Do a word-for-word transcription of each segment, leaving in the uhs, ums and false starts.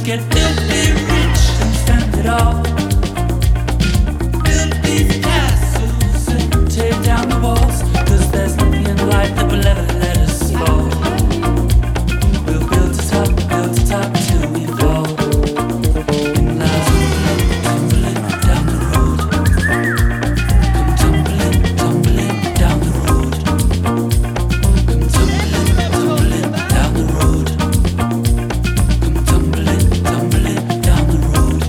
get filthy rich and spend it all. Build these castles and tear down the walls, 'cause there's nothing in life that will ever let us fall. We'll build it up, build it up till we fall. And now tumbling, tumbling down the road. Come tumbling, tumbling down the road. Come tumbling, tumbling down the road. Come tumbling, tumbling down the road.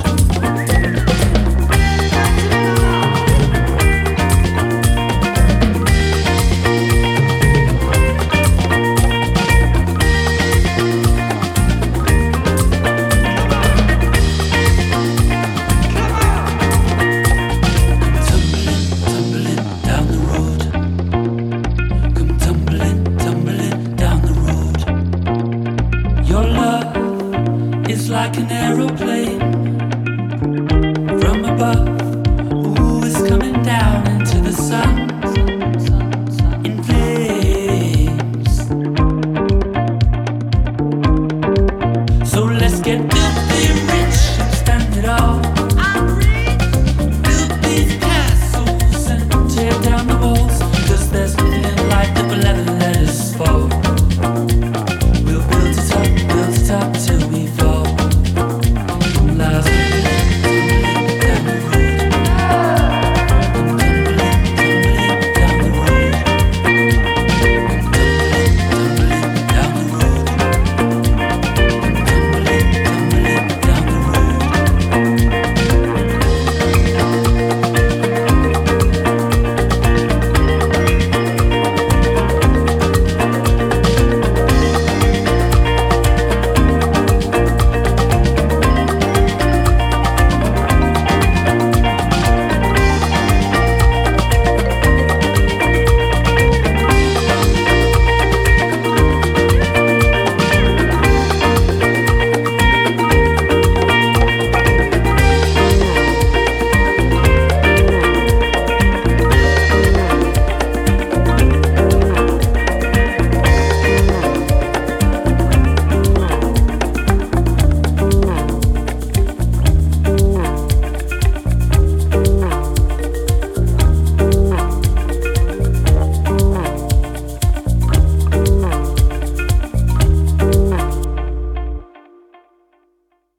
Tumbling, tumbling down the road. Come tumbling, tumbling down the road. Your love is like an aeroplane from above. Ooh, it's coming down into the sun in flames. So let's get